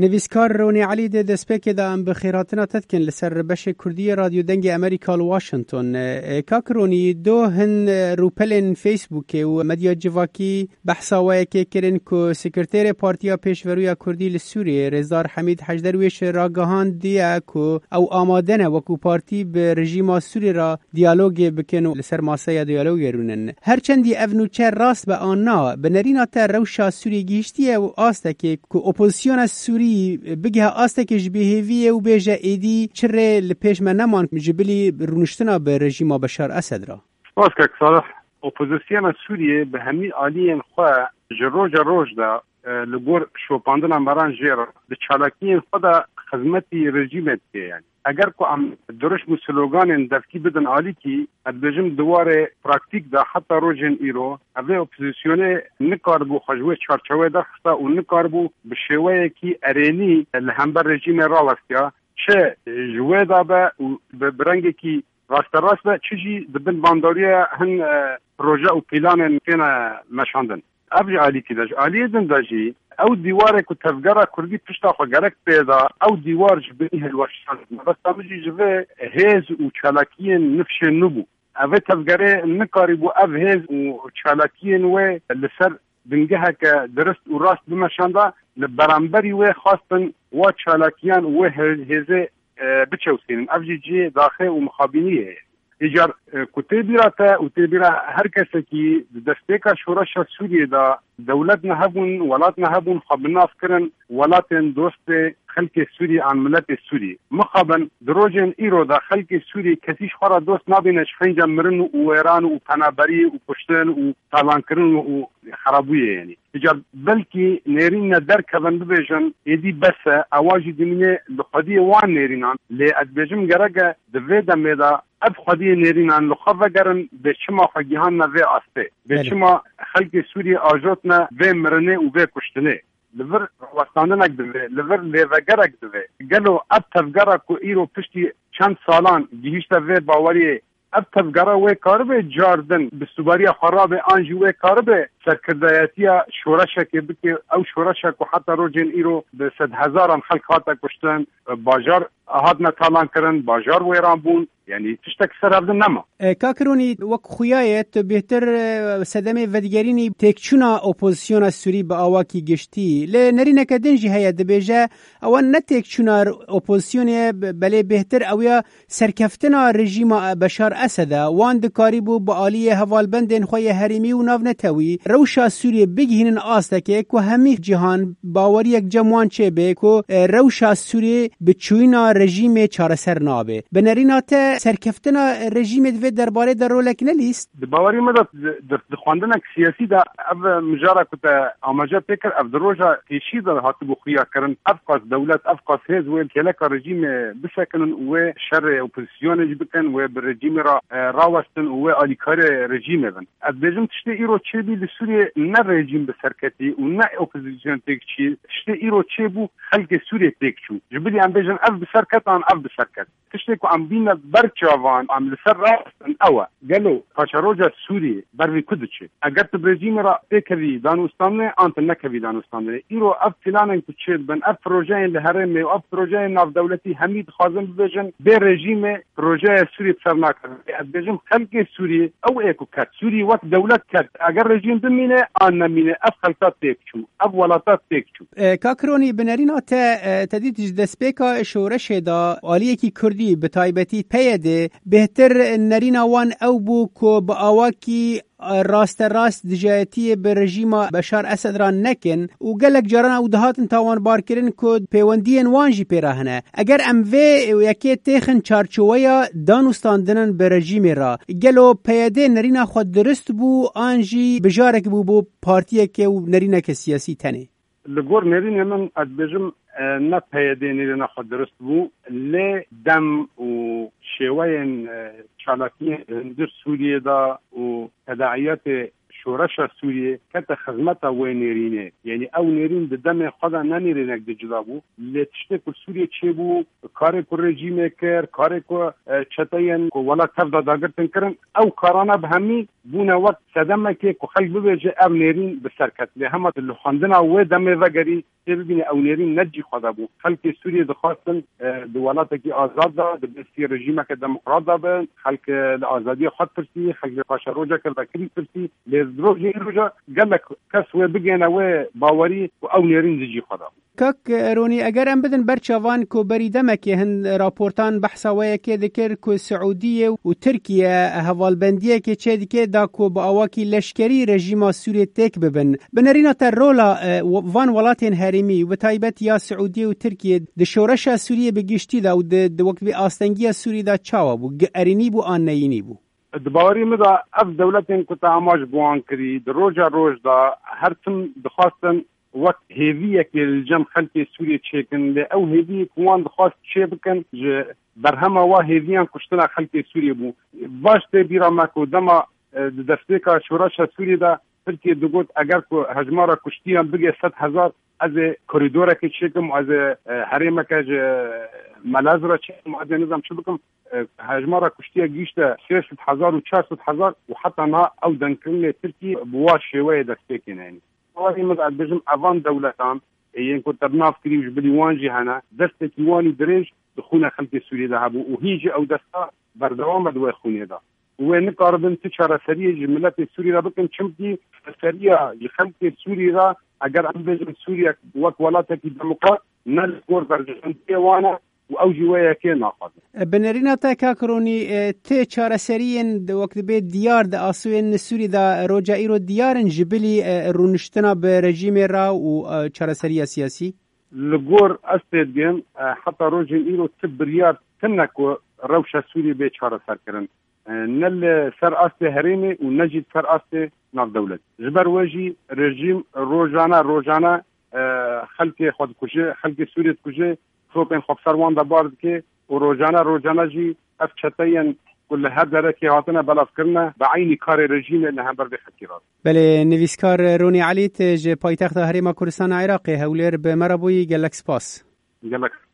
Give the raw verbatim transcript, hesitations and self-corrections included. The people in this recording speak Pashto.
نویسکار رونی علی ده دسپیک دا ام بخیراتنا تدکن لسر بش کردی رادیو دنگ امریکا واشنطن. کاک رونی دو هن روپلن فیسبوک و مدیا جواکی بحثاوه که کرن که سکرتیر پارتیا پیشوروی کردی لسوریه رزار حمید حجدرویش راگهان دیا که او آمادنه وکو پارتی به رژیم سوری را دیالوگ بکن و لسر ماسه دیالوگ رونن. هرچندی افنوچه راست به آنها بنرینا تا روشا سوری گیشتیه و آسته که اپوزیسیون سوری بگه آسته که جبهیویه و بیجه ایدی چره لپیش من نمان جبلی رونشتنا به رژیم بشار اسد را. واسه که صالح اپوزیسیون سوریه به همین عالی خواه جروج روش دا لگور شوپاندن بران جیرا به چالاکی خدا خدمتی رژیمت که یعنی اگر کو ام درش مو سلوگان دفکی بدن عالی کی ادبجم دواره پراکتیک دا حتی روجن ایرو اوه اپوزیسیون نکار بو خجوه چارچوه دخستا و نکار بو بشوه کی ارینی لهمبر رژیم راوستیا چه جوه دا به برنگ کی راست راست با چیزی دبن بانداریه هن پروژه و پیلان کنا مشاندن ابج عالی کی داج عالی دن داجی او دیواره که تفگره کردی پشتا خو گرک پیدا او دیوار جبینی هلوشان بس تامجی جوه هیز و چالاکین نفش نبو او تفگره نکاری بو او هیز و چالاکین و لسر دنگه که درست و راست بمشانده لبرانبری و خواستن و چالاکیان و هیزه بچوسین او جی داخل و مخابینیه ایجار کتابی را تا و تبی را هر کسی که دستیکا شورش سوریه دا دولت نهبون ولات نهبون خبرناف کرن ولات دوست خلق سوری عن ملت سوری مخابن دروجن ایرو دا خلق سوری کسیش خورا دوست نابینش خنجا مرن و ویران و پنابری و پشتن و تالان کرن و خرابویه یعنی ایجار بلکی نیرین در کبن ببیجن ایدی بس اواجی دمینه لخدی وان نیرینان لی ادبیجم گرگه دوی دمیده اب خودی نیرینان لخواه گرن به چما خگیهان نوی آسته به چما خلق سوری آجوتنا وی مرنه و وی کشتنه لور وستاندنک دوی لور لیوگرک دوی گلو اب تفگره که ایرو پشتی چند سالان گیهشتا وی باوری اب تفگره وی کاربه جاردن به سوباری خراب آنجی وی کاربه سرکردایتی شورشه که بکی او شورشه که حتی رو جن ایرو به صد هزاران خلق حاتا کشتن باجار هاد نتالان کرن باجار ویران بون یعنی تشتک سر افدن نما کاکرونی وک خویایت بهتر صدمه ودگرینی تکچونا اپوزیسیون سوری با آواکی گشتی لی نرینه که دنجی هیا دبیجه اوان نتکچونا اپوزیسیون بله بهتر اویا سرکفتنا رژیم بشار اسد وان دکاری بو با آلی حوالبندن خوی حریمی و ناو نتوی روشا سوری بگهینن آسته که که همی جهان باوری یک جمعان چه به که روشا سوری بچوینا رژیم چارسر نابه بنرینات سرکفتنا رژیم دوی درباره در رولک نلیست؟ باوری مدد در خواندنک سیاسی دا او مجارا کتا آماجا پیکر او در روژا تیشی دا حتی بخویا کرن افقاس دولت افقاس هیز و الکلک رژیم بسکنن و شر اپوزیسیون بکن و بر رژیم را راوستن و آلیکار رژیم بن از بیجم تشتی ایرو چه بی لسوری نه رژیم بسرکتی و نه اپوزیسیون تکچی تشتی ایرو چه بو خلق سوری تکچو جبلی ام بیجم اف بسرکت آن اف بسرکت تشتی که ام بین برچاوان ام لسر راستن اوه گلو پاچاروجا سوری بروی کدوچه اگر تو رژیم را تکوی دانوستانه آنت نکوی دانوستانه ایرو اف فلانن که چید بن اف پروژه لهرمه و اف پروژه ناف دولتی حمید خازم ببیجن به رژیم پروژه سوری بسرنا کرد از بیجم خلق سوری او ایکو کت سوری وقت دولت کت اگر رژیم بمینه آن نمینه اف خلطات تکچو اف ولاتات تکچو کاکرونی بنرین آتا تدید دسپیکا شورش دا آلیه کی کردی به تایبتی پیده بهتر نرین آوان او بو که با آواکی راست راست دجایتی به رژیم بشار اسد را نکن و گلک جاران او دهاتن تاوان بار کرن که پیوندین وانجی پیراهنه اگر ام وی یکی تیخن چارچویا دانوستاندنن به رژیم را گلو پیاده نرین خود درست بو آنجی بجارک بو بو پارتیه که نرینه که سیاسی تنه لگور نرین من ادبجم نه پیاده نرین خود درست بو لی دم و شوین چالاکی در سوریه دا و تداعیات شورش سوریه کت خدمت و نیرینه یعنی او نیرین د دم خدا ننیرینک د جدا بو لتشته کو سوریه چه بو کار کو رژیم کر کار کو چتاین کو ولا تفدا داگرتن کرن او کارانه به همی بونه وقت صدمه که کو خلق بوجه او نیرین به سرکت له همه د خواندنه و دم وگری چې ببینه او نیرین نجی خدا بو خلق سوریه د خاصن د ولایت کی آزاد ده د بسی رژیم که دموکرات ده خلق د آزادی خود پرسی خلق پاشروجا کرده کلی پرسی لزروجی روجا گلک کس و بگینه و باوری و او نیرین زیجی خدا کاک رونی اگر ام بدن برچوان کو بریدمه که هن راپورتان بحثا ویا که ذکر کو سعودیه و ترکیه حوالبندیه که چه دیگه دا کو با اواکی لشکری رژیم سوریه تک ببن بنرینا تر رولا وان ولاتین هریمی و تایبت یا سعودیه و ترکیه د شورش سوریه بگشتی دا و د وقت بی آستنگی سوریه دا چاوا بو ارینی بو آن نینی بو دباوری مدا اف دولتین کو تعاماج بوان کری د روجا روج دا هر تم دخواستن وقت هیویه که الجم خلق سوریه چیکن لی او هیویه کوان دخواست چه بکن جه برهمه و هیویان کشتنا خلق سوریه بو باشته بیرا مکو دما دسته که شورش سوریه دا ترکیه دو گوت اگر که هجمارا کشتیان بگه ست هزار از کوریدوره که چیکم از حریمه که ملاز را چیکم از نظام چه بکم هجمارا کشتیه گیشته سه ست هزار و چهار ست هزار و حتی نا او دنکرن ترکیه بواش شوه دسته کنه اینی ولی مدعد بجم اوان دولتان این که تبناف کریوش بلیوانجی هنه دسته کیوانی درنج دخونه خلق سوریه ده هبو و هیچ او دسته بردوام دوی خونه ده و نقاربن تچاره سریه جملت سوریه را بکن چمکی سریه خلق سوریه را اگر ام بجم سوریه وک ولاته کی دموکرات نلکور برجنتیه وانه و او جوایه که ناقض بنرینا تا کاکرونی تی چاره سرین وقت به دیار د آسوین سوری دا روجا ایرو دیارن جبلی رونشتنا به رژیم را و چاره سری سیاسی لگور استید بیم حتی روجا ایرو تبریار تنکو روشا سوری به چاره سر کرن نل سر آسته هریمی و نجید سر آسته ناف دولت جبر وجی رژیم روجانا روجانا خلق خود کشه خلق سوریت کشه خوب این خوب سروان دا بارد که و روزانه روزانه جی اف چتاین کل هر دره که هاتنا بلاف کرنا با عینی کار رژیم نه بر بخکیرات. بله نویسکار رونی علیت ج پایتخت هریما کردستان عراقی هولر به مربوی گلکس پاس. گلکس